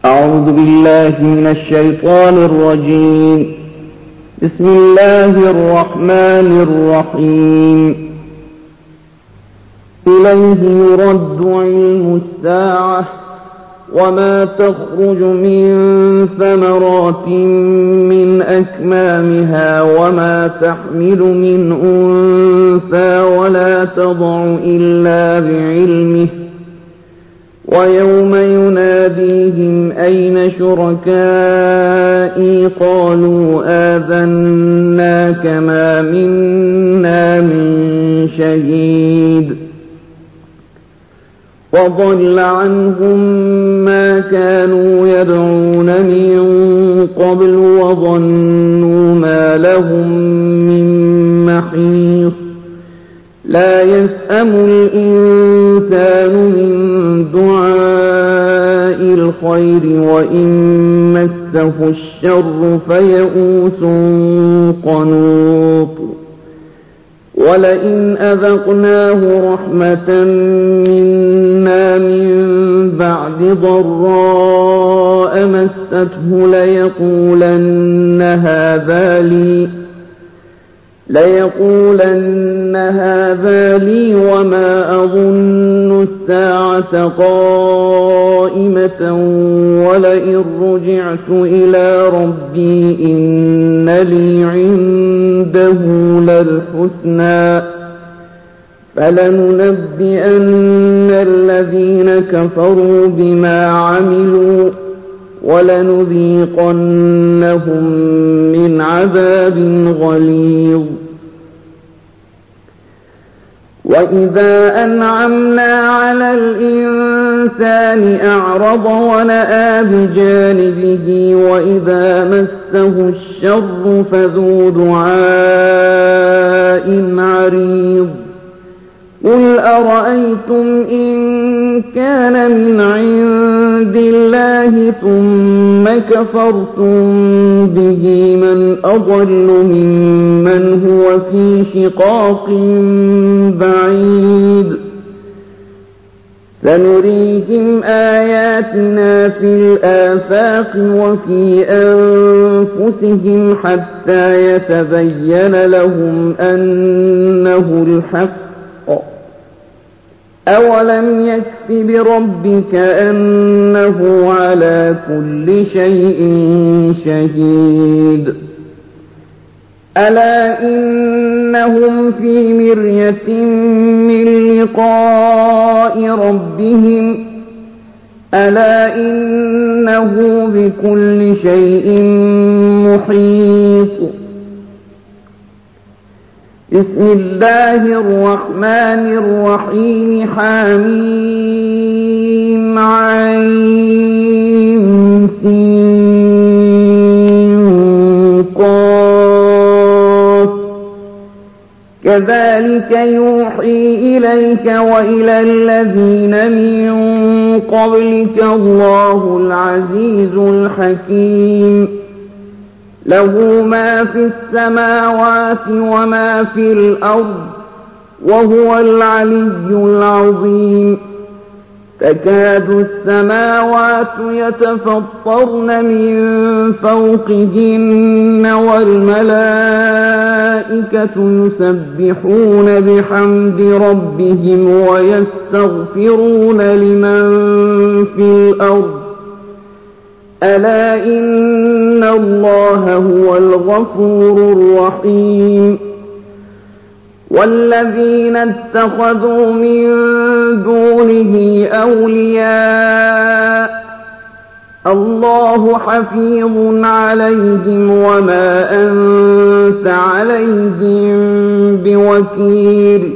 أعوذ بالله من الشيطان الرجيم. بسم الله الرحمن الرحيم. إليه يرد علم الساعة وما تخرج من ثمرات من أكمامها وما تحمل من أنثى ولا تضع إلا بعلمه ويوم يناديهم أين شركائي قالوا آذناك ما منا من شهيد وضل عنهم ما كانوا يدعون من قبل وظنوا ما لهم من محيص لا يسأم الإنسان من دعاء الخير وإن مسه الشر فيئوس قنوط ولئن أذقناه رحمة منا من بعد ضراء مسته ليقولن هذا لي وما أظن الساعة قائمة ولئن رجعت إلى ربي إن لي عنده للحسنى فلننبئن الذين كفروا بما عملوا ولنذيقنهم من عذاب غليظ. وإذا أنعمنا على الإنسان أعرض ونأى بجانبه وإذا مسه الشر فذو دعاء عريض. قل أرأيتم إن كان من عند الله ثم كفرتم به من أضل ممن هو في شقاق بعيد. سنريهم آياتنا في الآفاق وفي أنفسهم حتى يتبين لهم أنه الحق. أولم يكف بربك أنه على كل شيء شهيد. ألا إنهم في مرية من لقاء ربهم ألا إنه بكل شيء محيط. بسم الله الرحمن الرحيم. حميم عين سين قاف كذلك يوحي إليك وإلى الذين من قبلك الله العزيز الحكيم. له ما في السماوات وما في الأرض وهو العلي العظيم. تكاد السماوات يتفطرن من فوقهن والملائكة يسبحون بحمد ربهم ويستغفرون لمن في الأرض ألا إن الله هو الغفور الرحيم. والذين اتخذوا من دونه أولياء الله حفيظ عليهم وما أنت عليهم بوكيل.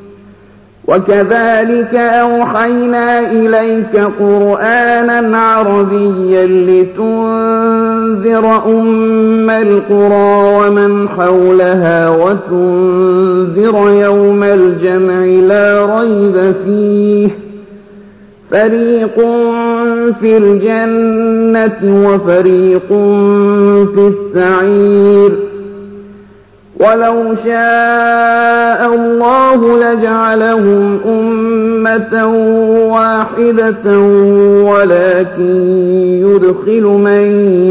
وكذلك أوحينا إليك قرآنا عربيا لتنذر أم القرى ومن حولها وتنذر يوم الجمع لا ريب فيه فريق في الجنة وفريق في السعير. وَلَوْ شَاءَ اللَّهُ لَجَعَلَهُمْ أُمَّةً وَاحِدَةً وَلَكِن يُدْخِلُ مَن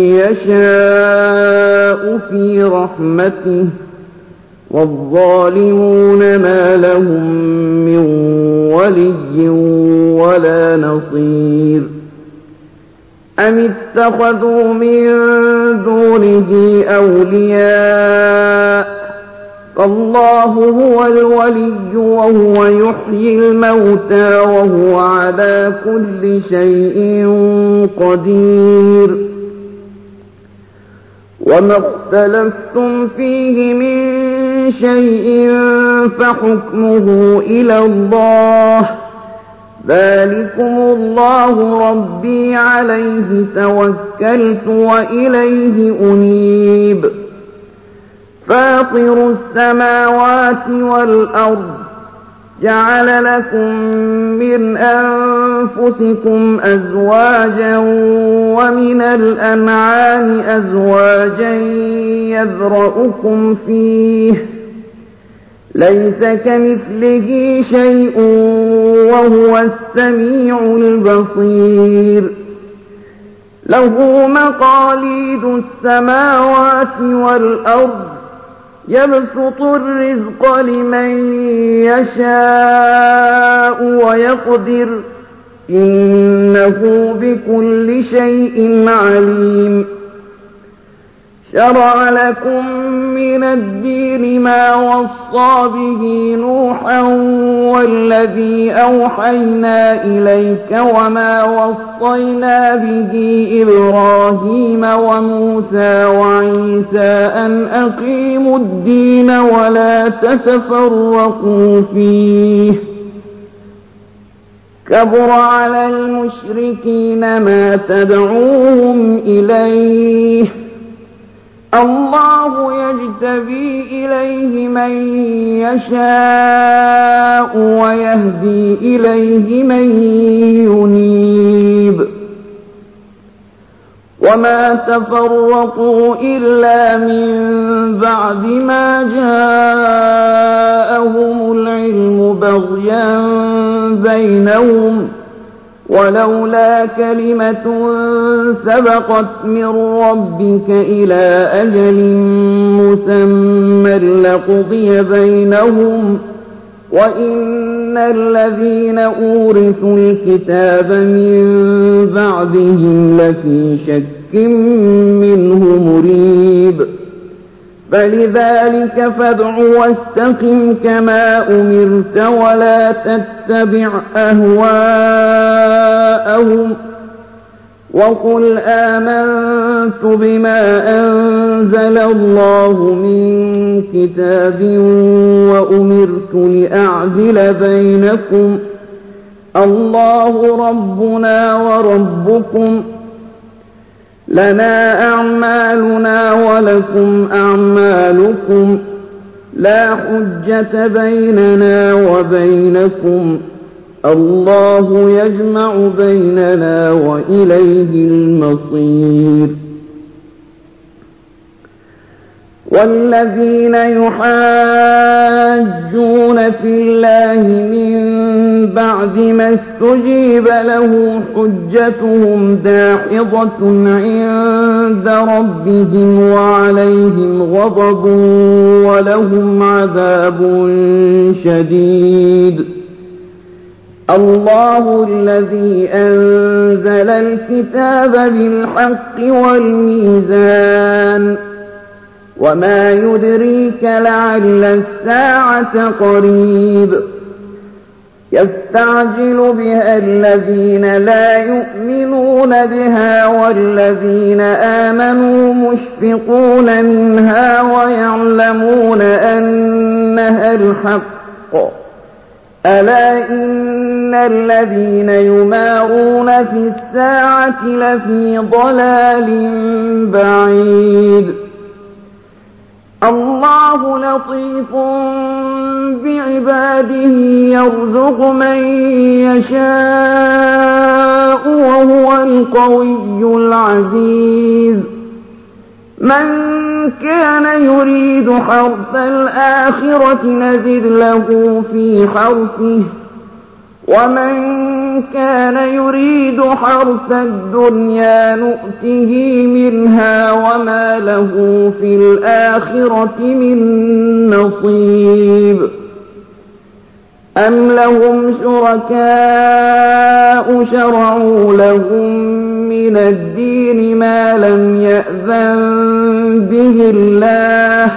يَشَاءُ فِي رَحْمَتِهِ ۚ وَالظَّالِمُونَ مَا لَهُم مِّن وَلِيٍّ وَلَا نَصِيرٍ أَمِ اتَّخَذُوا مِن دُونِهِ أَوْلِيَاءَ ۖ فَاللَّهُ هُوَ الْوَلِيُّ وَهُوَ يُحْيِي الْمَوْتَىٰ وَهُوَ عَلَىٰ كُلِّ شَيْءٍ قَدِيرٌ وَمَا اخْتَلَفْتُمْ فِيهِ مِن شَيْءٍ فَحُكْمُهُ إِلَى اللَّهِ ۚ ذَٰلِكُمُ اللَّهُ رَبِّي عَلَيْهِ تَوَكَّلْتُ وَإِلَيْهِ أُنِيبُ فَاطِرُ السَّمَاوَاتِ وَالْأَرْضِ جَعَلَ لَكُم مِّنْ أَنفُسِكُمْ أَزْوَاجًا وَمِنَ الْأَنْعَامِ أَزْوَاجًا يَذْرَؤُكُمْ فِيهِ ۚ لَيْسَ كَمِثْلِهِ شَيْءٌ وَهُوَ السَّمِيعُ الْبَصِيرُ لَهُ مَقَالِيدُ السَّمَاوَاتِ وَالْأَرْضِ يَبْسُطُ الرِّزْقَ لِمَن يَشَاءُ وَيَقْدِرُ ۚ إِنَّهُ بِكُلِّ شَيْءٍ عَلِيمٌ شَرَعَ لَكُم مِّنَ الدِّينِ مَا وَصَّىٰ بِهِ نُوحًا وَالَّذِي أَوْحَيْنَا إِلَيْكَ وَمَا وَصَّيْنَا بِهِ إِبْرَاهِيمَ وَمُوسَىٰ وَعِيسَىٰ أَنْ أَقِيمُوا الدِّينَ وَلَا تَتَفَرَّقُوا فِيهِ ۚ كَبُرَ عَلَى الْمُشْرِكِينَ مَا تَدْعُوهُمْ إِلَيْهِ ۚ اللَّهُ يَجْتَبِي إِلَيْهِ مَن يَشَاءُ وَيَهْدِي إِلَيْهِ مَن يُنِيبُ وَمَا تَفَرَّقُوا إِلَّا مِن بَعْدِ مَا جَاءَهُمُ الْعِلْمُ بَغْيًا بَيْنَهُمْ ۚ وَلَوْلَا كَلِمَةٌ سَبَقَتْ مِن رَّبِّكَ إِلَىٰ أَجَلٍ مُّسَمًّى لَّقُضِيَ بَيْنَهُمْ ۚ وَإِنَّ الَّذِينَ أُورِثُوا الْكِتَابَ مِن بَعْدِهِمْ لَفِي شَكٍّ مِّنْهُ مُرِيبٍ فَلِذَٰلِكَ فَادْعُ وَاسْتَقِمْ كَمَا أُمِرْتَ وَلَا تَتَّبِعْ أَهْوَاءَهُمْ وَقُلْ آمَنتُ بِمَا أَنزَلَ اللَّهُ مِن كِتَابٍ وَأُمِرْتُ لِأَعْدِلَ بَيْنَكُمْ ۖ اللَّهُ رَبُّنَا وَرَبُّكُمْ لَنَا أَعْمَالُنَا وَلَكُمْ أَعْمَالُكُمْ لَا حُجَّةَ بَيْنَنَا وَبَيْنَكُمْ اللَّهُ يَجْمَعُ بَيْنَنَا وَإِلَيْهِ الْمَصِيرُ وَالَّذِينَ يُحَاجُّونَ فِي اللَّهِ مِن بَعْدِ مَا اسْتُجِيبَ لَهُ حُجَّتُهُمْ دَاحِضَةٌ عِندَ رَبِّهِمْ وَعَلَيْهِمْ غَضَبٌ وَلَهُمْ عَذَابٌ شَدِيدٌ اللَّهُ الَّذِي أَنزَلَ الْكِتَابَ بِالْحَقِّ وَالْمِيزَانَ وَمَا يُدْرِيكَ لَعَلَّ السَّاعَةَ قَرِيبٌ يَسْتَعْجِلُ بِهَا الَّذِينَ لَا يُؤْمِنُونَ بِهَا وَالَّذِينَ آمَنُوا مُشْفِقُونَ مِنْهَا وَيَعْلَمُونَ أَنَّهَا الْحَقُّ أَلَا إِنَّ الَّذِينَ يُمَارُونَ فِي السَّاعَةِ لَفِي ضَلَالٍ بَعِيدٍ اللَّهُ لَطِيفٌ بِعِبَادِهِ يَرْزُقُ مَن يَشَاءُ وَهُوَ الْقَوِيُّ الْعَزِيزُ من كان يريد حرث الآخرة نزد له في حرثه ومن كان يريد حرث الدنيا نؤته منها وما له في الآخرة من نصيب أم لهم شركاء شرعوا لهم من الدين ما لم يأذن به الله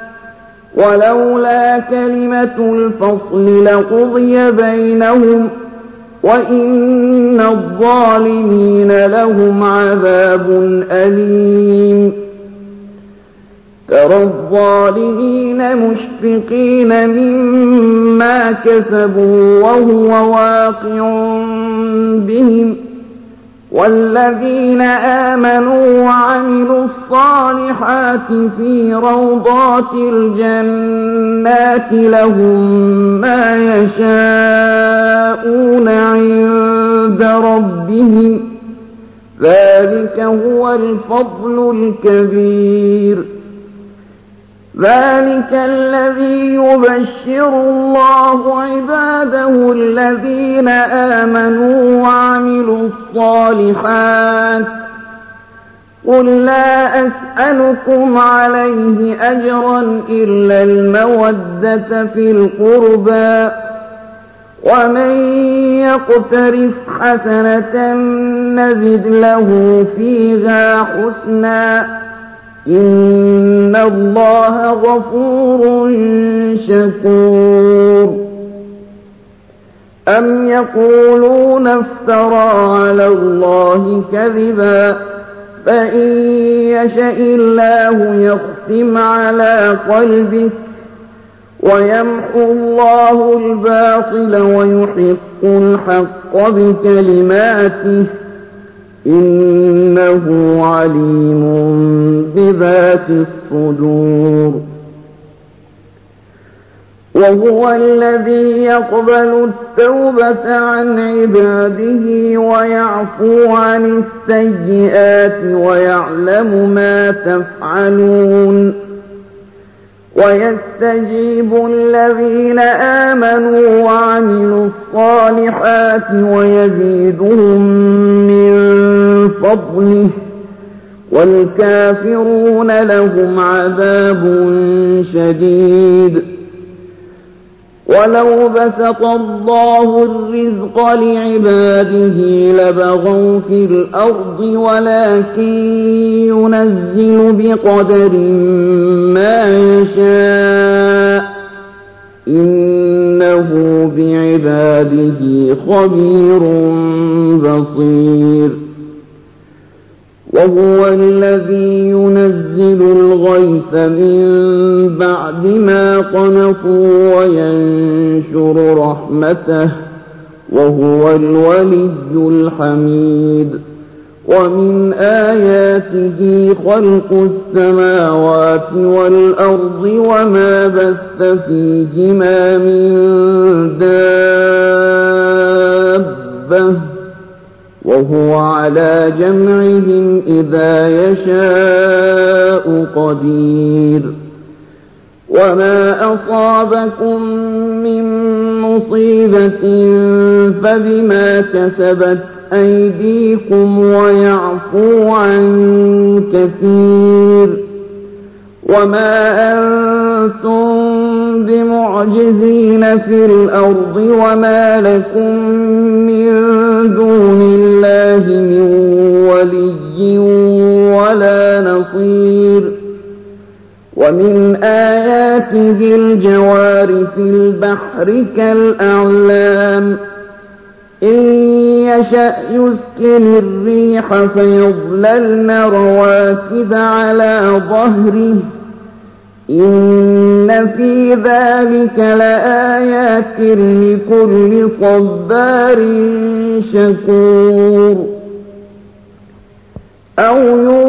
ولولا كلمة الفصل لقضي بينهم وإن الظالمين لهم عذاب أليم ترى الظالمين مشفقين مما كسبوا وهو واقع بهم والذين آمنوا وعملوا الصالحات في روضات الجنات لهم ما يشاءون عند ربهم ذلك هو الفضل الكبير ذلك الذي يبشر الله عباده الذين آمنوا وعملوا الصالحات قل لا أسألكم عليه أجرا إلا المودة في القربى ومن يقترف حسنة نزد له فيها حسنا إن الله غفور شكور أم يقولون افترى على الله كذبا فإن يشأ الله يختم على قلبك ويمحو الله الباطل ويحق الحق بكلماته إنه عليم بذات الصدور وهو الذي يقبل التوبة عن عباده ويعفو عن السيئات ويعلم ما تفعلون ويستجيب الذين آمنوا وعملوا الصالحات ويزيدهم من فضله والكافرون لهم عذاب شديد ولو بسط الله الرزق لعباده لبغوا في الأرض ولكن ينزل بقدر ما يشاء إنه بعباده خبير بصير وهو الذي ينزل الغيث من بعد ما قنطوا وينشر رحمته وهو الولي الحميد ومن آياته خلق السماوات والأرض وما بث فيهما من دابة وهو على جمعهم إذا يشاء قدير وما أصابكم من مصيبة فبما كسبت أيديكم ويعفو عن كثير وما أنتم بمعجزين في الأرض وما لكم من دون الله من ولي ولا نصير ومن آياته الجوار في البحر كالأعلام إن يشأ يسكن الريح فيظللن رواكد على ظهره إن في ذلك لآيات لكل صبار شكور أو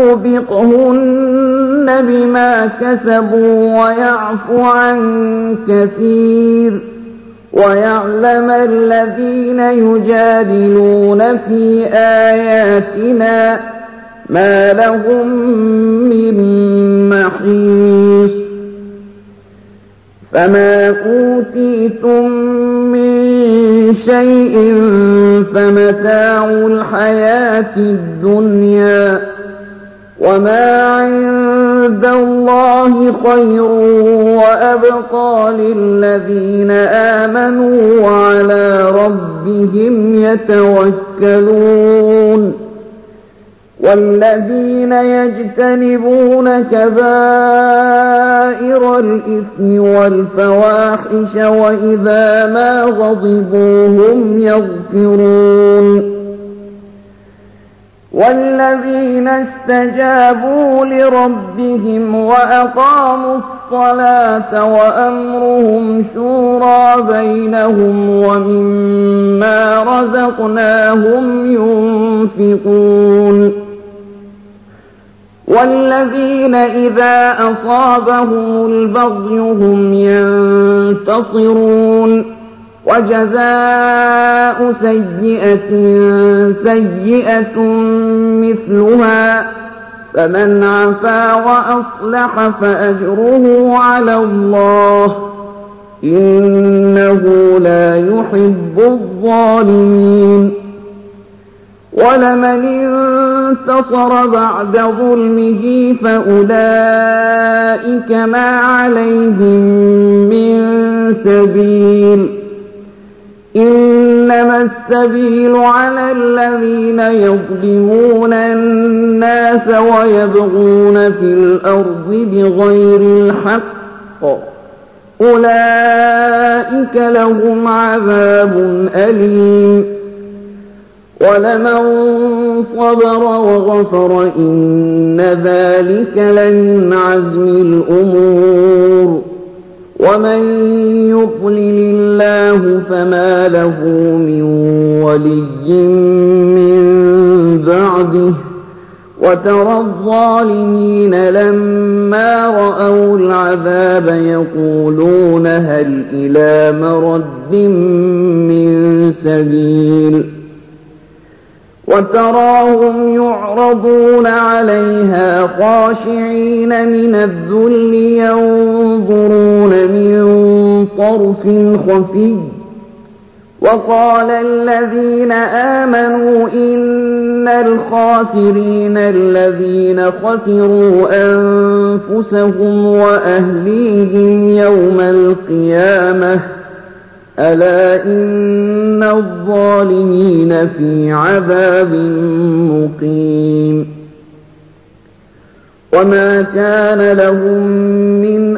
يوبقهن بما كسبوا ويعفو عن كثير ويعلم الذين يجادلون في آياتنا ما لهم من محيص فما أوتيتم من شيء فمتاع الحياة الدنيا وما عند الله خير وأبقى للذين آمنوا وعلى ربهم يتوكلون والذين يجتنبون كبائر الإثم والفواحش وإذا ما غضبوا هم يغفرون والذين استجابوا لربهم وأقاموا الصلاة وأمرهم شورى بينهم ومما رزقناهم ينفقون والذين إذا أصابهم البغي هم ينتصرون وجزاء سيئة سيئة مثلها فمن عفا وأصلح فأجره على الله إنه لا يحب الظالمين ولمن انتصر بعد ظلمه فأولئك ما عليهم من سبيل إنما السبيل على الذين يظلمون الناس ويبغون في الأرض بغير الحق أولئك لهم عذاب أليم ولمن صبر وغفر إن ذلك لمن عزم الأمور ومن يضلل الله فما له من ولي من بعده وترى الظالمين لما رأوا العذاب يقولون هل إلى مرد من سبيل وتراهم يعرضون عليها خاشعين من الذل ينظرون من طرف خفي وقال الذين آمنوا إن الخاسرين الذين خسروا أنفسهم وأهليهم يوم القيامة ألا إن الظالمين في عذاب مقيم وما كان لهم من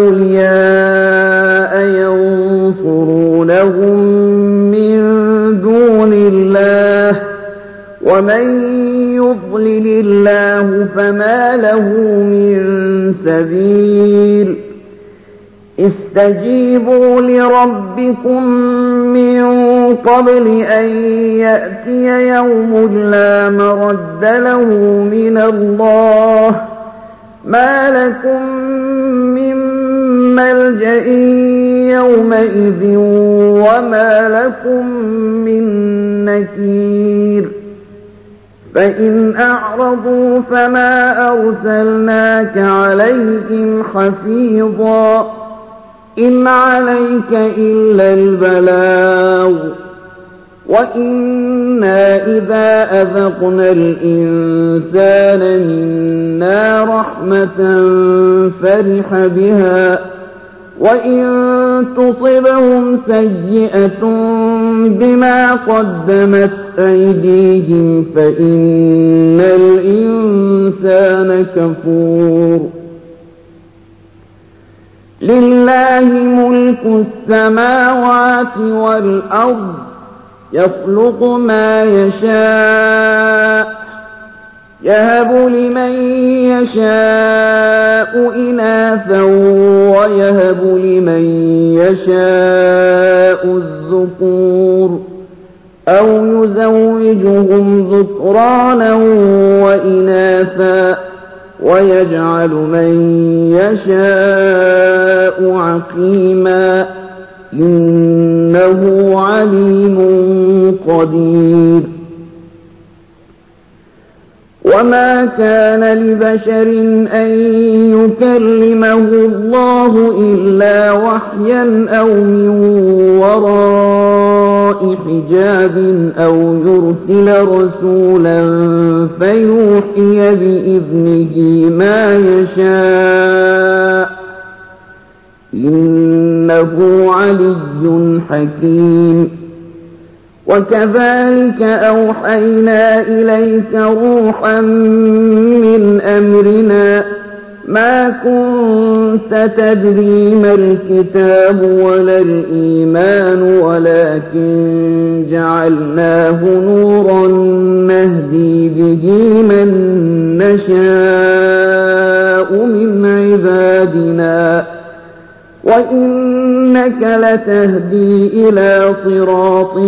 أولياء ينصرونهم من دون الله ومن يضلل الله فما له من سبيل استجيبوا لربكم من قبل أن يأتي يوم لا مرد له من الله ما لكم من ملجأ يومئذ وما لكم من نكير فإن أعرضوا فما أرسلناك عليهم حفيظا إن عليك إلا البلاغ وإنا إذا أذقنا الإنسان منا رحمة فرح بها وإن تصبهم سيئة بما قدمت أيديهم فإن الإنسان كفور لله ملك السماوات والأرض يخلق ما يشاء يهب لمن يشاء إناثا ويهب لمن يشاء الذكور أو يزوجهم ذكرانا وإناثا ويجعل من يشاء عقيما إنه عليم قدير وما كان لبشر أن يكلمه الله إلا وحيا أو من وراء حجاب أو يرسل رسولا فيوحي بإذنه ما يشاء إنه علي حكيم وكذلك أوحينا إليك روحا من أمرنا ما كنت تدري ما الكتاب ولا الإيمان ولكن جعلناه نورا نهدي به من نشاء من عبادنا وإنك لتهدي إلى صراط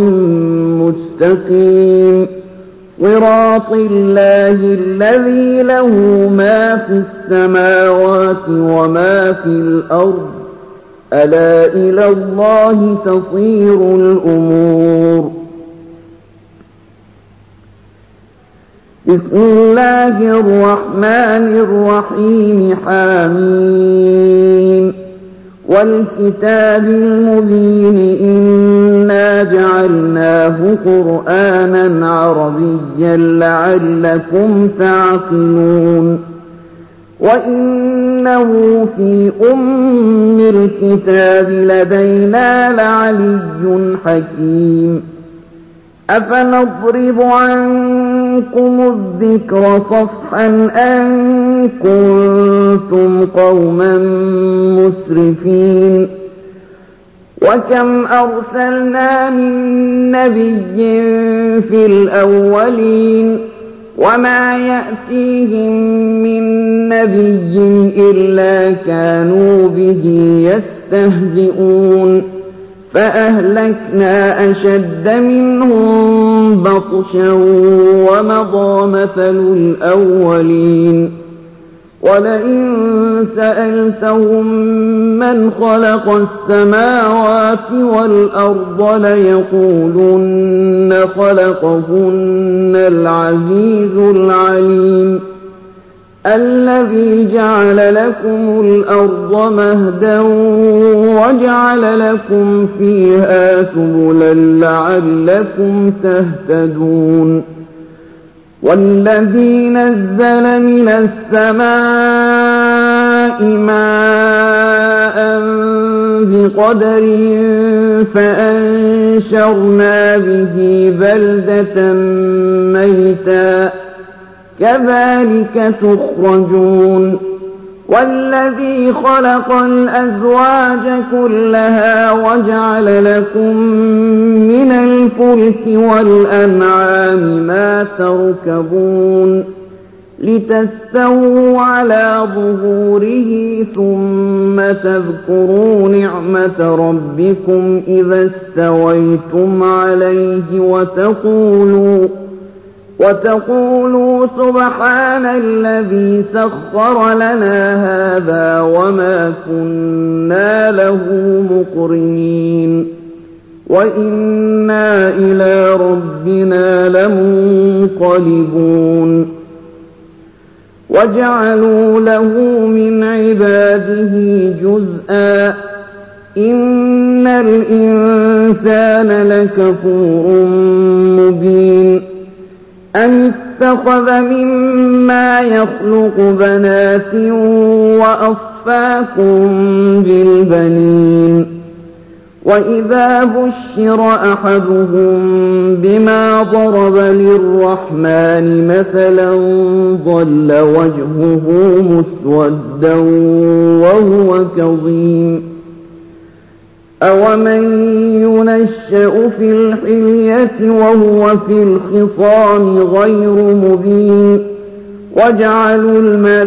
مستقيم صراط الله الذي له ما في السماوات وما في الأرض ألا إلى الله تصير الأمور بسم الله الرحمن الرحيم حميم والكتاب المبين إنا جعلناه قرآنا عربيا لعلكم تعقلون وإنه في أم الكتاب لدينا لعلي حكيم أفنضرب عنكم الذكر صفحا أن كنتم قوما مسرفين وكم أرسلنا من نبي في الأولين وما يأتيهم من نبي إلا كانوا به يستهزئون فأهلكنا أشد منهم بطشا ومضى مثل الأولين ولئن سألتهم من خلق السماوات والأرض ليقولن خلقهن العزيز العليم الذي جعل لكم الأرض مهدا وجعل لكم فيها سبلا لعلكم تهتدون والذي نزل من السماء ماء بقدر فأنشرنا به بلدة ميتا كذلك تخرجون والذي خلق الأزواج كلها وجعل لكم من الفلك والأنعام ما تركبون لتستووا على ظهوره ثم تذكروا نعمة ربكم إذا استويتم عليه وتقولوا سبحان الذي سخر لنا هذا وما كنا له مقرنين وإنا إلى ربنا لمنقلبون وجعلوا له من عباده جزءا إن الإنسان لكفور مبين أم اتخذ مما يخلق بنات وأصفاكم بالبنين وإذا بشر أحدهم بما ضرب للرحمن مثلا ظل وجهه مسودا وهو كظيم أومن ينشأ في الحلية وهو في الخصام غير مبين وجعلوا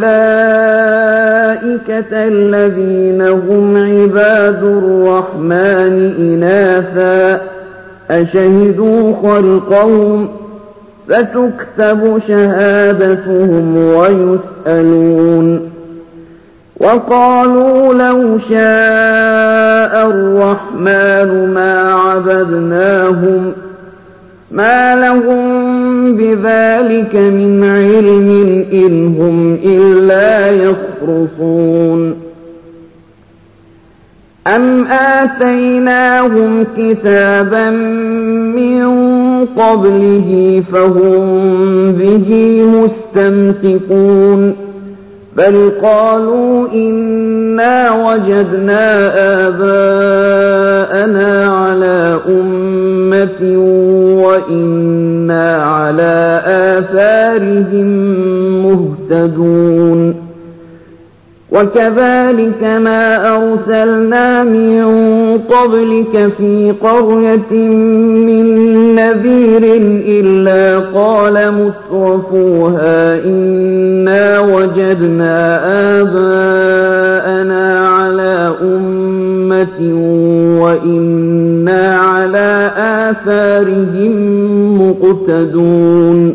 الملائكة الذين هم عباد الرحمن إناثا أشهدوا خلقهم ستكتب شهادتهم ويسألون وقالوا لو شاء الرحمن ما عبدناهم ما لهم بذلك من علم إن هم إلا يخرصون أم آتيناهم كتابا من قبله فهم به مستمسكون بل قالوا إنا وجدنا آباءنا على أمة وإنا على آثارهم مهتدون وكذلك ما أرسلنا من قبلك في قرية من نذير إلا قال مترفوها إنا وجدنا آباءنا على أمة وإنا على آثارهم مقتدون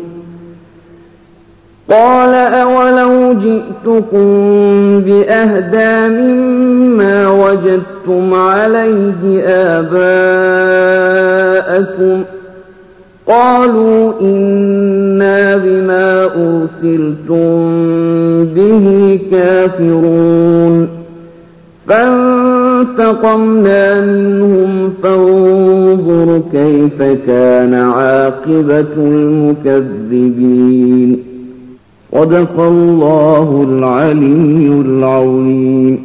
قال أولو جئتكم بأهدى مما وجدتم عليه آباءكم قالوا إنا بما أرسلتم به كافرون فانتقمنا منهم فانظر كيف كان عاقبة المكذبين صدق الله العلي العظيم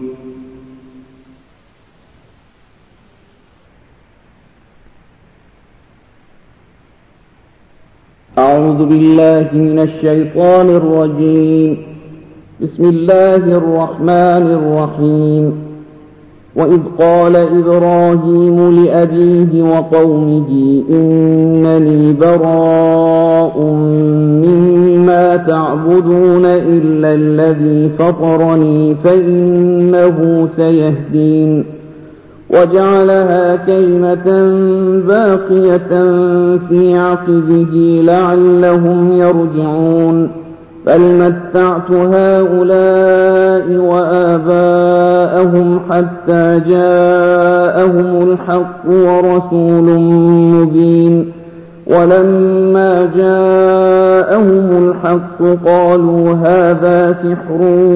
أعوذ بالله من الشيطان الرجيم بسم الله الرحمن الرحيم وإذ قال إبراهيم لأبيه وقومه إنني براء مما تعبدون إلا الذي فطرني فإنه سيهدين وجعلها كلمة باقية في عقبه لعلهم يرجعون بل متعت هؤلاء وآباءهم حتى جاءهم الحق ورسول مبين ولما جاءهم الحق قالوا هذا سحر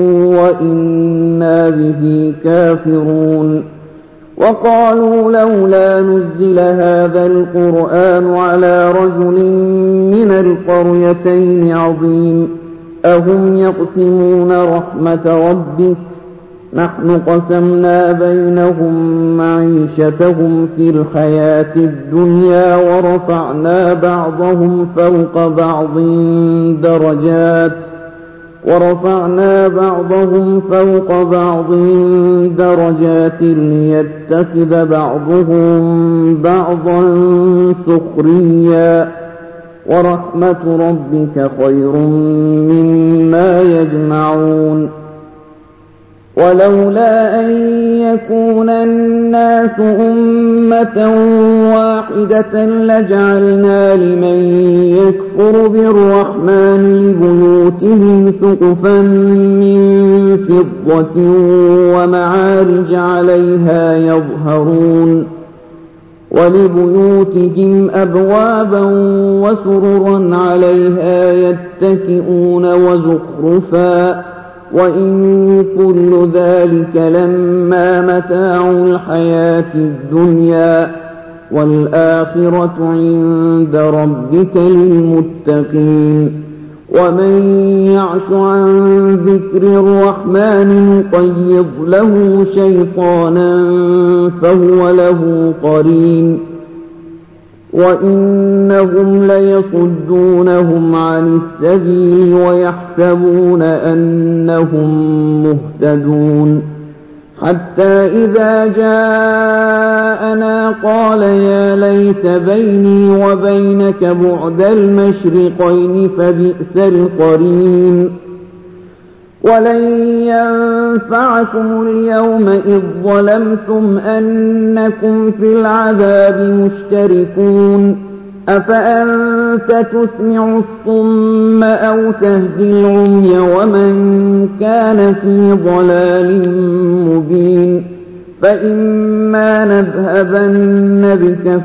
وإنا به كافرون وقالوا لولا نزل هذا القرآن على رجل من القريتين عظيم أهم يقسمون رحمة ربك نحن قسمنا بينهم معيشتهم في الحياة الدنيا ورفعنا بعضهم فوق بعض درجات ليتخذ بعضهم بعضا سخريا ورحمة ربك خير مما يجمعون ولولا أن يكون الناس أمة واحدة لجعلنا لمن يكفر بالرحمن لبيوتهم سقفا من فضة ومعارج عليها يظهرون ولبيوتهم أبوابا وسررا عليها يتكئون وزخرفا وإن كل ذلك لما متاع الحياة الدنيا والآخرة عند ربك للمتقين ومن يعش عن ذكر الرحمن نقيض له شيطانا فهو له قرين وإنهم ليصدونهم عن السبيل ويحسبون أنهم مهتدون حتى إذا جاءنا قال يا ليت بيني وبينك بعد المشرقين فبئس القرين ولن ينفعكم اليوم إذ ظلمتم أنكم في العذاب مشتركون أفأنت تسمع الصم أو تهدي العمي ومن كان في ضلال مبين فإما نذهبن بك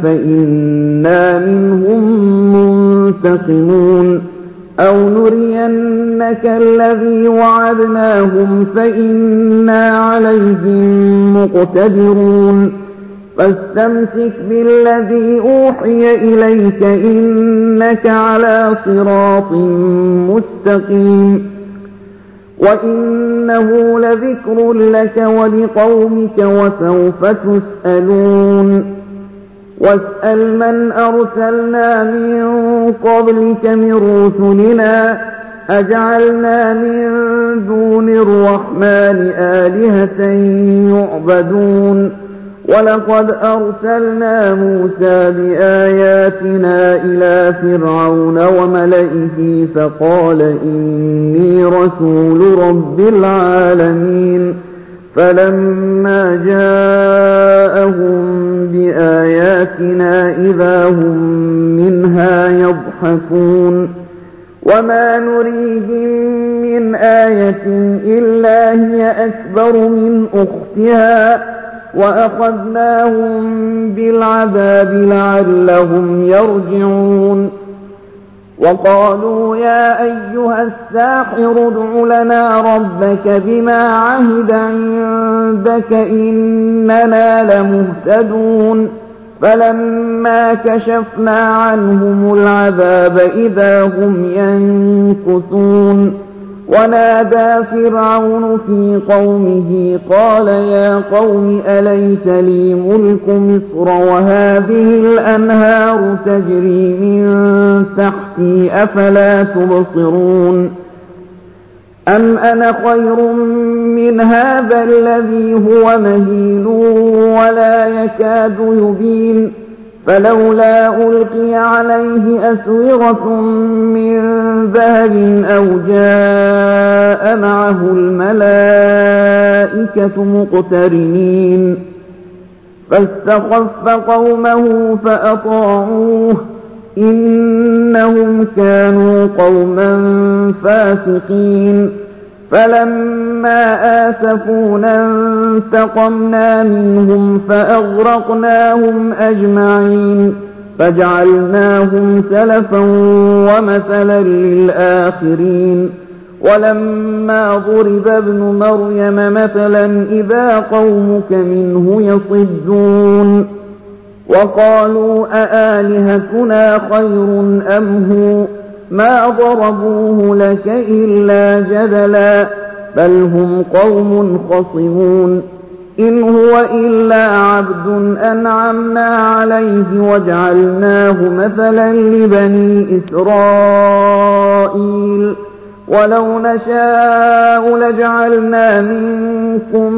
فإنا منهم منتقمون أو نرينك إنك الذي وعدناهم فإنا عليهم مقتدرون فاستمسك بالذي أوحي إليك إنك على صراط مستقيم وإنه لذكر لك ولقومك وسوف تسألون واسأل من أرسلنا من قبلك من رسلنا أجعلنا من دون الرحمن آلهة يعبدون ولقد أرسلنا موسى بآياتنا إلى فرعون وملئه فقال إني رسول رب العالمين فلما جاءهم بآياتنا إذا هم منها يضحكون وما نريهم من آية إلا هي أكبر من أختها وأخذناهم بالعذاب لعلهم يرجعون وقالوا يا أيها الساحر ادع لنا ربك بما عهد عندك إننا لمهتدون فلما كشفنا عنهم العذاب إذا هم ينكثون ونادى فرعون في قومه قال يا قوم أليس لي ملك مصر وهذه الأنهار تجري من تحتي أفلا تبصرون أم أنا خير من هذا الذي هو مهين ولا يكاد يبين فلولا ألقي عليه أسورة من ذهب أو جاء معه الملائكة مقترنين فاستخف قومه فأطاعوه إنهم كانوا قوما فاسقين فلما آسفونا انتقمنا منهم فأغرقناهم أجمعين فجعلناهم سلفا ومثلا للآخرين ولما ضرب ابن مريم مثلا إذا قومك منه يصدون وقالوا أآلهتنا خير أم هو ما ضربوه لك إلا جدلا بل هم قوم خصمون إن هو إلا عبد أنعمنا عليه وجعلناه مثلا لبني إسرائيل ولو نشاء لجعلنا منكم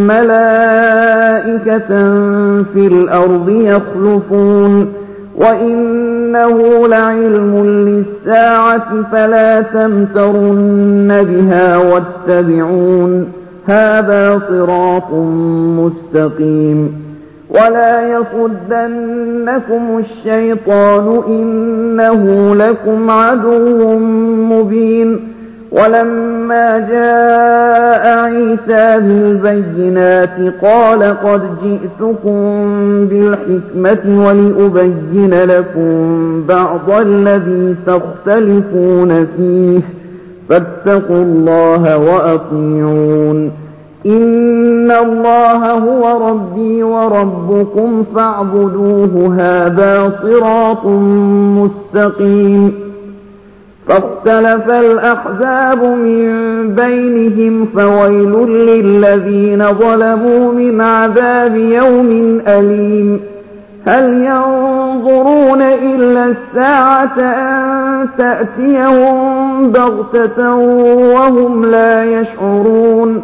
ملائكة في الأرض يخلفون وإنه لعلم للساعة فلا تمترن بها واتبعون هذا صراط مستقيم ولا يصدنكم الشيطان إنه لكم عدو مبين ولما جاء عيسى بالبينات قال قد جئتكم بالحكمة ولأبين لكم بعض الذي تختلفون فيه فاتقوا الله وأطيعون إن الله هو ربي وربكم فاعبدوه هذا صراط مستقيم فاختلف الأحزاب من بينهم فويل للذين ظلموا من عذاب يوم أليم هل ينظرون إلا الساعة أن تأتيهم بغتة وهم لا يشعرون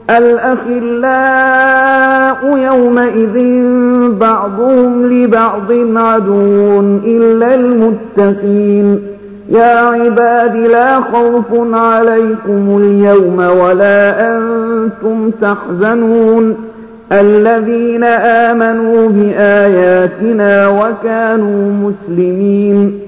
الأخلاء يومئذ بعضهم لبعض عدو إلا المتقين يا عباد لا خوف عليكم اليوم ولا أنتم تحزنون الذين آمنوا بآياتنا وكانوا مسلمين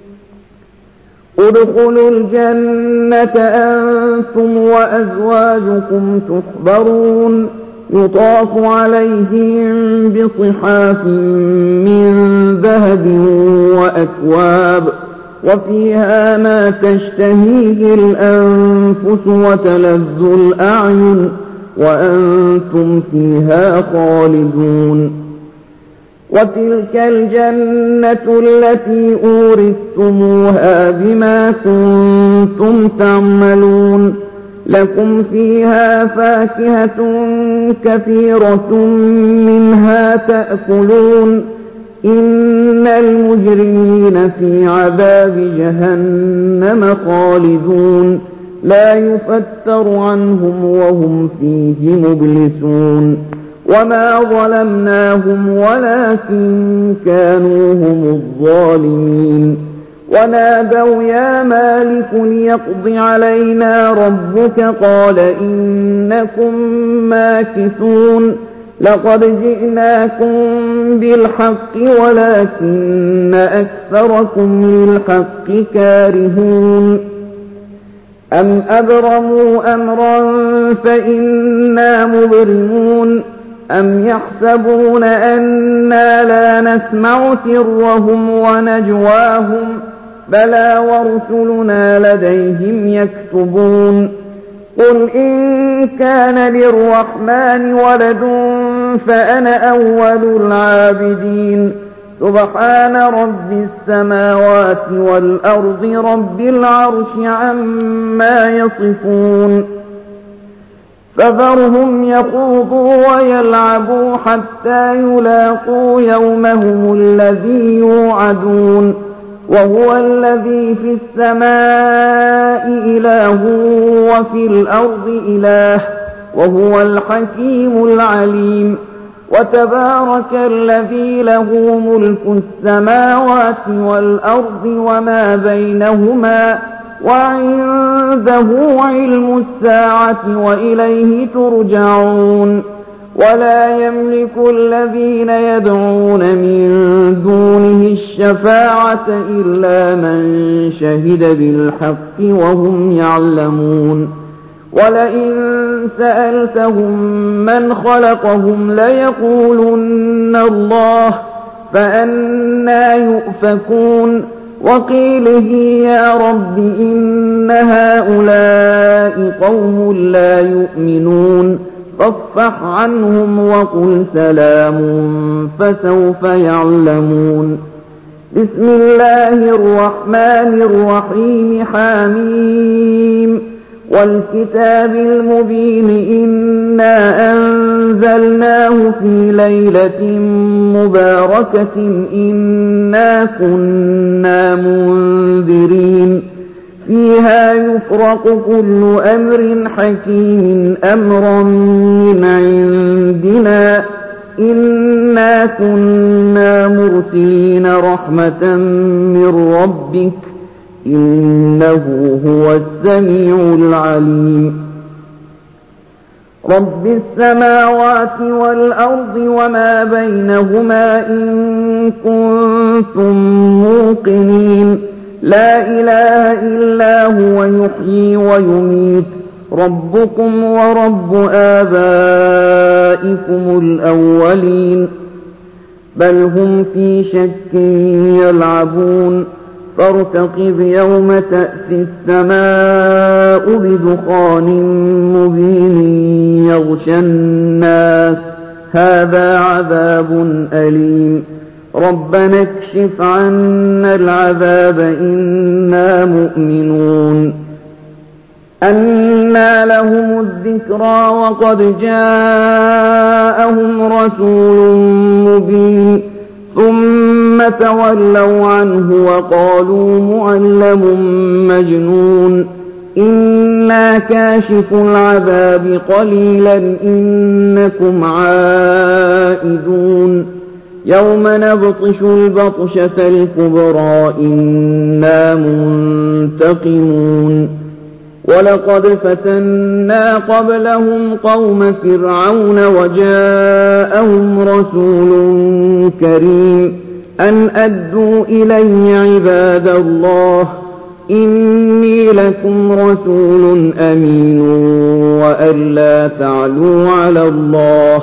ادخلوا الجنة أنتم وأزواجكم تحبرون يطاف عليهم بصحاف من ذهب وأكواب وفيها ما تشتهيه الأنفس وتلذ الأعين وأنتم فيها خالدون. وتلك الجنة التي أورثتموها بما كنتم تعملون لكم فيها فاكهة كثيرة منها تأكلون إن المجرمين في عذاب جهنم خالدون لا يفتر عنهم وهم فيه مبلسون. وما ظلمناهم ولكن كانوا هم الظالمين. ونادوا يا مالك ليقض علينا ربك قال إنكم ماكثون لقد جئناكم بالحق ولكن أكثركم للحق كارهون. أم أبرموا أمرا فإنا مبرمون أم يحسبون أنا لا نسمع سرهم ونجواهم بلى ورسلنا لديهم يكتبون. قل إن كان للرحمن ولد فأنا أول العابدين سبحان رب السماوات والأرض رب العرش عما يصفون. فذرهم يخوضوا ويلعبوا حتى يلاقوا يومهم الذي يوعدون وهو الذي في السماء إله وفي الأرض إله وهو الحكيم العليم. وتبارك الذي له ملك السماوات والأرض وما بينهما وعنده علم الساعة وإليه ترجعون. ولا يملك الذين يدعون من دونه الشفاعة إلا من شهد بالحق وهم يعلمون. ولئن سألتهم من خلقهم ليقولن الله فأنى يؤفكون. وقيله يا رب إن هؤلاء قوم لا يؤمنون فاصفح عنهم وقل سلام فسوف يعلمون. بسم الله الرحمن الرحيم حميم والكتاب المبين إنا أنزلناه في ليلة مباركة إنا كنا منذرين فيها يفرق كل أمر حكيم أمرا من عندنا إنا كنا مرسلين رحمة من ربك إنه هو السميع العليم. رب السماوات والأرض وما بينهما إن كنتم موقنين لا إله إلا هو يحيي ويميت ربكم ورب آبائكم الأولين بل هم في شك يلعبون. فارتقب يوم تأتي السماء بدخان مبين يغشى الناس هذا عذاب أليم. ربنا اكشف عنا العذاب إنا مؤمنون. أنى لهم الذكرى وقد جاءهم رسول مبين ثم تولوا عنه وقالوا معلم مجنون إنا كاشف العذاب قليلا إنكم عائدون. يوم نبطش البطشة الكبرى إنا منتقمون. ولقد فتنا قبلهم قوم فرعون وجاءهم رسول كريم أن أدوا إلي عباد الله إني لكم رسول أمين وأن لا تعلوا على الله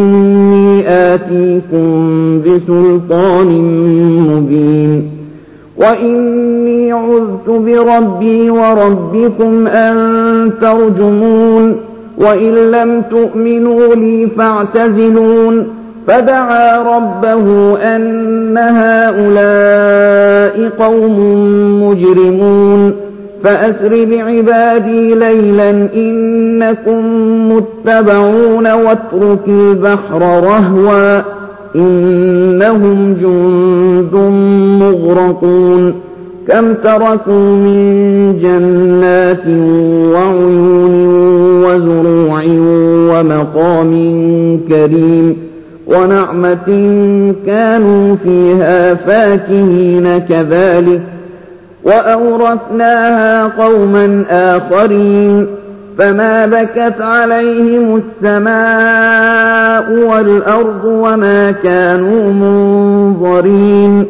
إني آتيكم بسلطان مبين. وإني عذت بربي وربكم أن ترجمون وإن لم تؤمنوا لي فاعتزلون فدعا ربه أن هؤلاء قوم مجرمون فأسر بعبادي ليلا إنكم متبعون واترك البحر رهوا إنهم جند مغرقون كم تركوا من جنات وعيون وزروع ومقام كريم ونعمة كانوا فيها فاكهين كذلك وأورثناها قوما آخرين فما بكت عليهم السماء والأرض وما كانوا منظرين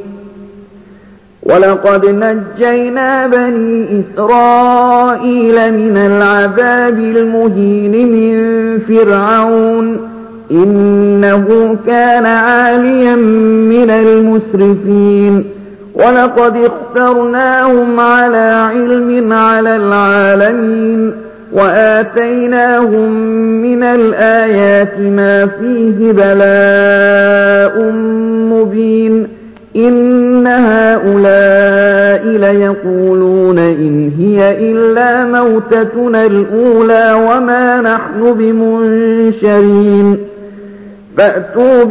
ولقد نجينا بني إسرائيل من العذاب المهين من فرعون إنه كان عاليا من المسرفين ولقد اخترناهم على علم على العالمين وآتيناهم من الآيات ما فيه بلاء مبين إن هؤلاء ليقولون إن هي إلا موتتنا الأولى وما نحن بمنشرين فأتوا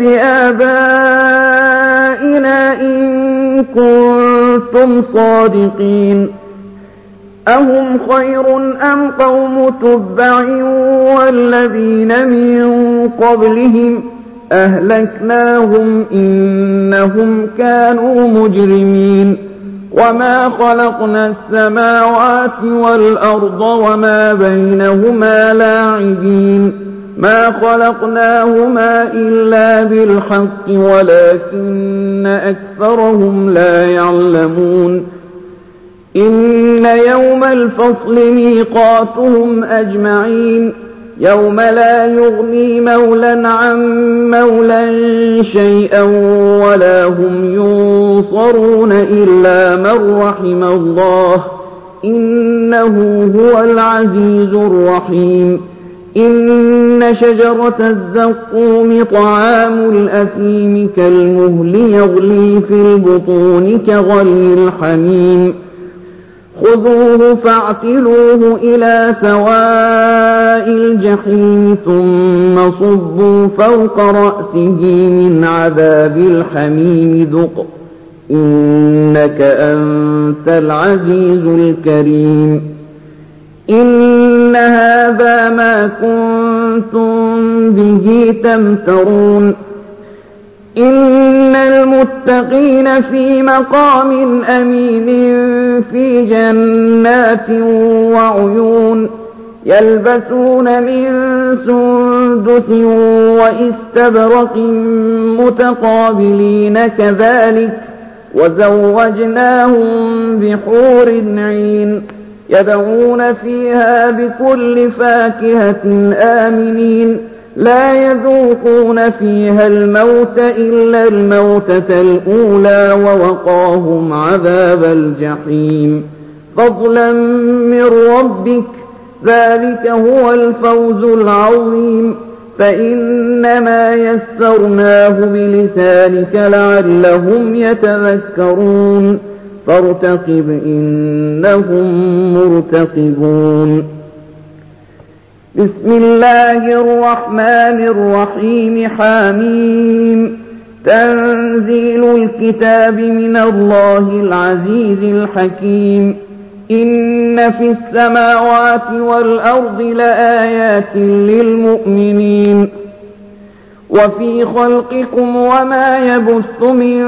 بآبائنا إن كنتم صادقين أهم خير أم قوم تبع والذين من قبلهم أهلكناهم إنهم كانوا مجرمين وما خلقنا السماوات والأرض وما بينهما لاعبين ما خلقناهما إلا بالحق ولكن أكثرهم لا يعلمون إن يوم الفصل ميقاتهم أجمعين يوم لا يغني مولى عن مولى شيئا ولا هم ينصرون إلا من رحم الله إنه هو العزيز الرحيم إن شجرة الزقوم طعام الأثيم كالمهل يغلي في البطون كغلي الحميم خذوه فاعتلوه إلى سواء الجحيم ثم صبوا فوق رأسه من عذاب الحميم ذق إنك أنت العزيز الكريم إن هذا ما كنتم به تمترون إن المتقين في مقام أمين في جنات وعيون يلبسون من سندس واستبرق متقابلين كذلك وزوجناهم بحور عين يدعون فيها بكل فاكهة آمنين لا يذوقون فيها الموت إلا الموتة الأولى ووقاهم عذاب الجحيم فضلا من ربك ذلك هو الفوز العظيم فإنما يسرناه بلسانك لعلهم يتذكرون فارتقب إنهم مرتقبون بسم الله الرحمن الرحيم حميم تنزيل الكتاب من الله العزيز الحكيم إن في السماوات والأرض لآيات للمؤمنين وفي خلقكم وما يبث من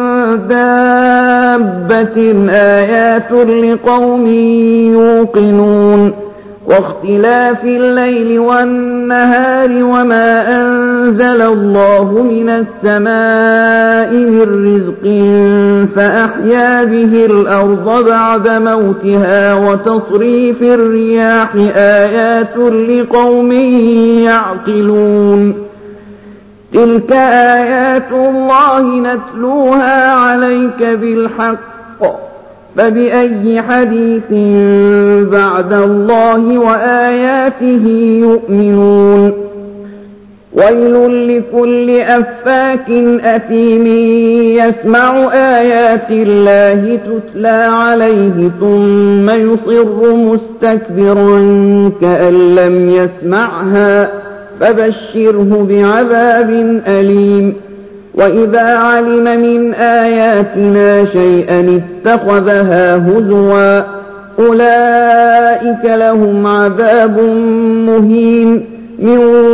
دابة آيات لقوم يوقنون واختلاف الليل والنهار وما أنزل الله من السماء من رزق فأحيا به الأرض بعد موتها وتصريف الرياح آيات لقوم يعقلون تلك آيات الله نتلوها عليك بالحق فبأي حديث بعد الله وآياته يؤمنون ويل لكل أفاك أثيم يسمع آيات الله تتلى عليه ثم يصر مستكبرا كأن لم يسمعها فبشره بعذاب أليم وإذا علم من آياتنا شيئا اتخذها هزوا أولئك لهم عذاب مهين من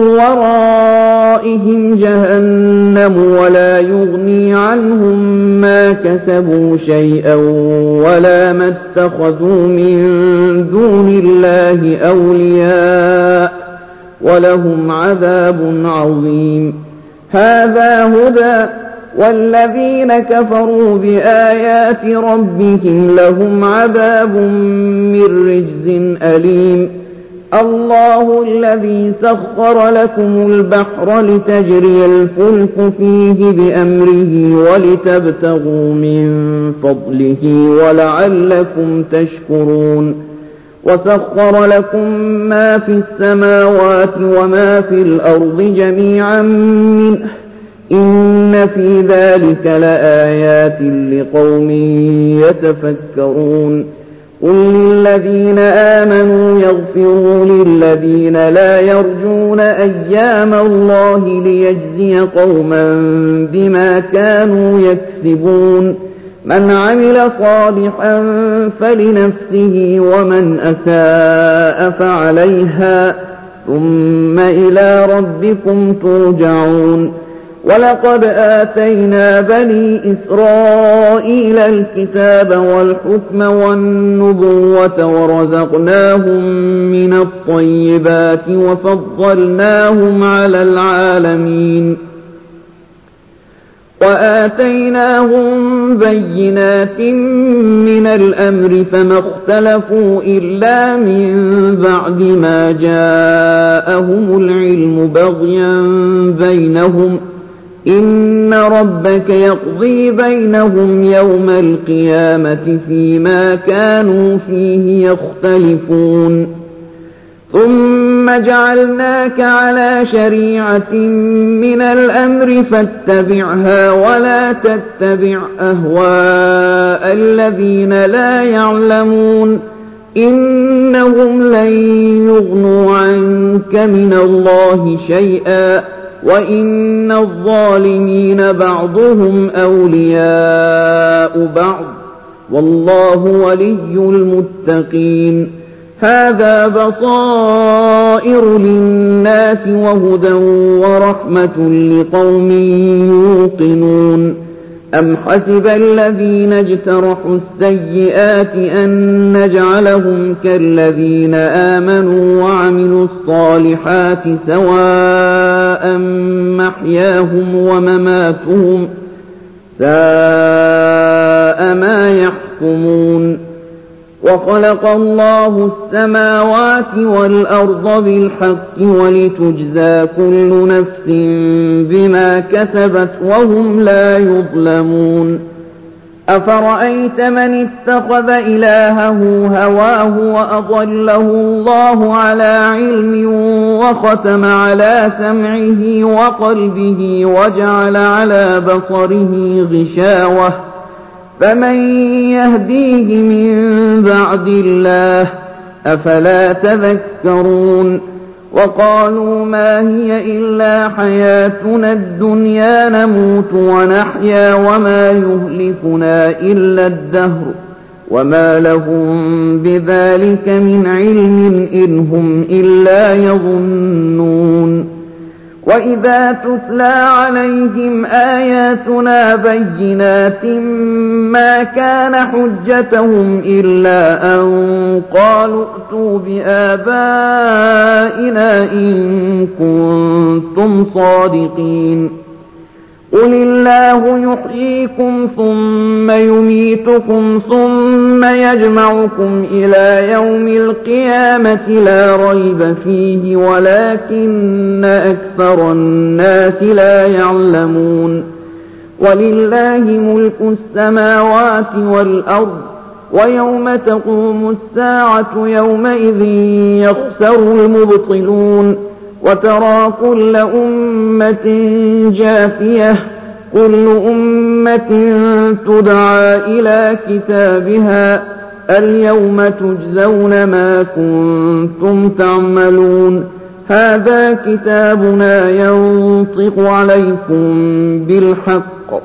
ورائهم جهنم ولا يغني عنهم ما كسبوا شيئا ولا ما اتخذوا من دون الله أولياء ولهم عذاب عظيم هذا هدى والذين كفروا بآيات ربهم لهم عذاب من رجز أليم الله الذي سخر لكم البحر لتجري الفلك فيه بأمره ولتبتغوا من فضله ولعلكم تشكرون وسخر لكم ما في السماوات وما في الأرض جميعا منه إن في ذلك لآيات لقوم يتفكرون قل للذين آمنوا يغفروا للذين لا يرجون أيام الله ليجزي قوما بما كانوا يكسبون من عمل صالحا فلنفسه ومن أساء فعليها ثم إلى ربكم ترجعون ولقد آتينا بني إسرائيل الكتاب والحكم والنبوة ورزقناهم من الطيبات وفضلناهم على العالمين وآتيناهم بينات من الأمر فما اختلفوا إلا من بعد ما جاءهم العلم بغيا بينهم إن ربك يقضي بينهم يوم القيامة فيما كانوا فيه يختلفون ثم جعلناك على شريعة من الأمر فاتبعها ولا تتبع أهواء الذين لا يعلمون إنهم لن يغنوا عنك من الله شيئا وإن الظالمين بعضهم أولياء بعض والله ولي المتقين هذا بصائر للناس وهدى ورحمة لقوم يوقنون أم حسب الذين اجترحوا السيئات أن نجعلهم كالذين آمنوا وعملوا الصالحات سواء محياهم ومماتهم ساء ما يحكمون وخلق الله السماوات والأرض بالحق ولتجزى كل نفس بما كسبت وهم لا يظلمون أفرأيت من اتخذ إلهه هواه وأضله الله على علم وختم على سمعه وقلبه وجعل على بصره غشاوة فمن يهديه من بعد الله أفلا تذكرون وقالوا ما هي إلا حياتنا الدنيا نموت ونحيا وما يهلكنا إلا الدهر وما لهم بذلك من علم إن هم إلا يظنون وإذا تتلى عليهم آياتنا بينات ما كان حجتهم إلا أن قالوا ائتوا بآبائنا إن كنتم صادقين قل الله يحييكم ثم يميتكم ثم يجمعكم إلى يوم القيامة لا ريب فيه ولكن أكثر الناس لا يعلمون ولله ملك السماوات والأرض ويوم تقوم الساعة يومئذ يخسر المبطلون وترى كل أمة جاثية كل أمة تدعى إلى كتابها اليوم تجزون ما كنتم تعملون هذا كتابنا ينطق عليكم بالحق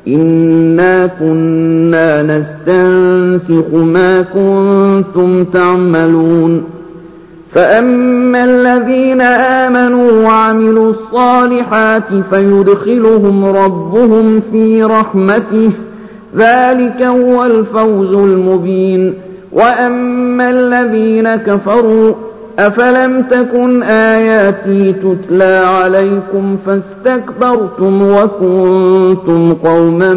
إنا كنا نستنسخ ما كنتم تعملون فأما الذين آمنوا وعملوا الصالحات فيدخلهم ربهم في رحمته ذلك هو الفوز المبين وأما الذين كفروا أفلم تكن آياتي تتلى عليكم فاستكبرتم وكنتم قوما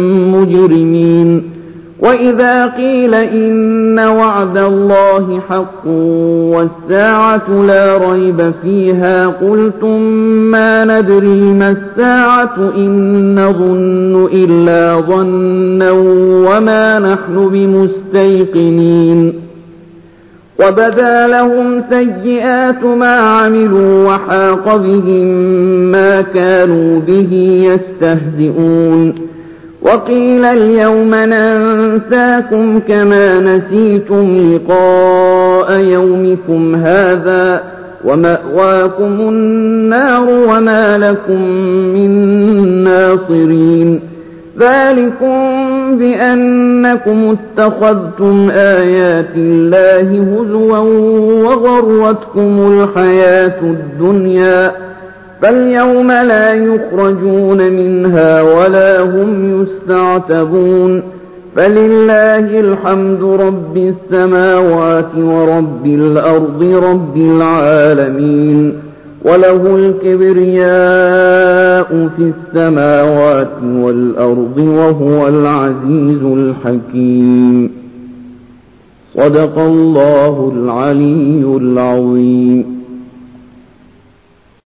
مجرمين وإذا قيل إن وعد الله حق والساعة لا ريب فيها قلتم ما ندري ما الساعة إن نظن إلا ظنا وما نحن بمستيقنين وبدا لهم سيئات ما عملوا وحاق بهم ما كانوا به يستهزئون وقيل اليوم ننساكم كما نسيتم لقاء يومكم هذا ومأواكم النار وما لكم من ناصرين ذلكم بأنكم اتخذتم آيات الله هزوا وغرتكم الحياة الدنيا فاليوم لا يخرجون منها ولا هم يستعتبون فلله الحمد رب السماوات ورب الأرض رب العالمين وله الكبرياء في السماوات والأرض وهو العزيز الحكيم صدق الله العلي العظيم